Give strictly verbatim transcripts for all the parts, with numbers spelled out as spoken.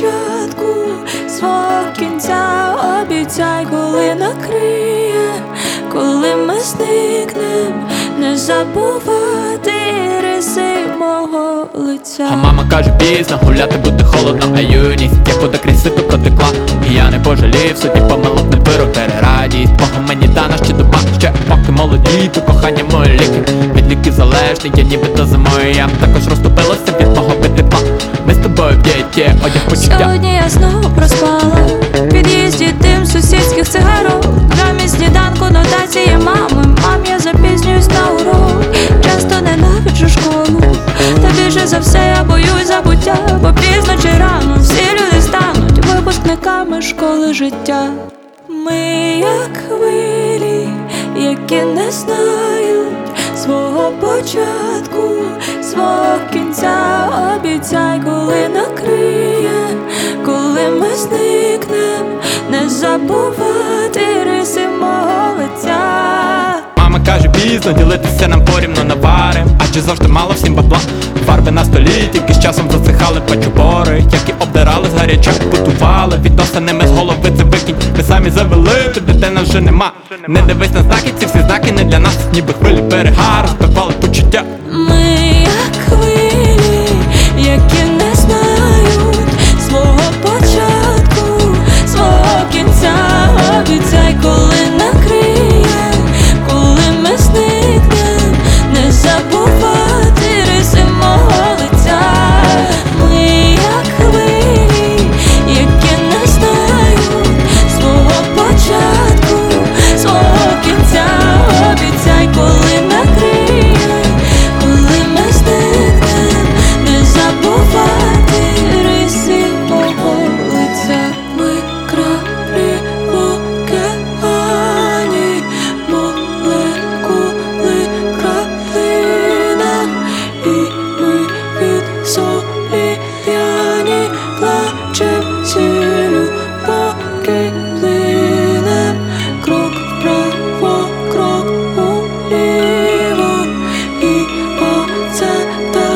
початку свого кінця. Обіцяй, коли накриє, коли ми зникнем, не забувати риси мого лиця. А мама каже пізно, гуляти буде холодно, а юність як вода крізь сито протекла. І я не пожалів, суті помилок не беру, радість Бога мені дана ще доба, ще поки молоді, то кохання мої ліки. Від ліків залежний, я нібито зимою, я також розтопилася від мого тепла. Ми з тобою в дієті, одяг почуття. Сьогодні я знову проспала в під'їзді дим сусідських цигарок. Замість сніданку нотації мами. Мам, я запізнююсь на урок. Часто ненавиджу школу, та більше за все я боюсь забуття. Бо пізно чи рано всі люди стануть випускниками школи життя. Ми як хвилі, які не знають свого початку, свого кінця. Обіцяй, коли накриє, коли ми зникнем, не забувати риси мого лиця. Мама каже пізно, ділитися нам порівну навари, адже завжди мало всім бабла. Фарби на столі, тільки з часом засихали пачубори, які обдирали з гаряча, готували. Відносинами з голови це викинь, ми самі завели, то дитина вже нема. Не дивись на знаки, ці всі знаки не для нас, ніби хвилі берега, розпивали почуття. Ми як хвилі, які не знають свого початку, свого кінця. Обіцяй, коли накриє, коли ми зникнем, не забувати риси мого лиця. Ми як хвилі, які не знають свого початку, свого кінця. Обіцяй, коли накриє, коли ми зникнем, не забувати риси мого лиця. Ми краплі в океані, молекули краплина, і ми від солі п'яні плачем цілю, поки плинем. Крок вправо, крок уліво, і бо це так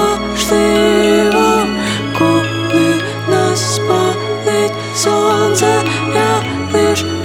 важливо. Коли нас спалить сонце, я лиш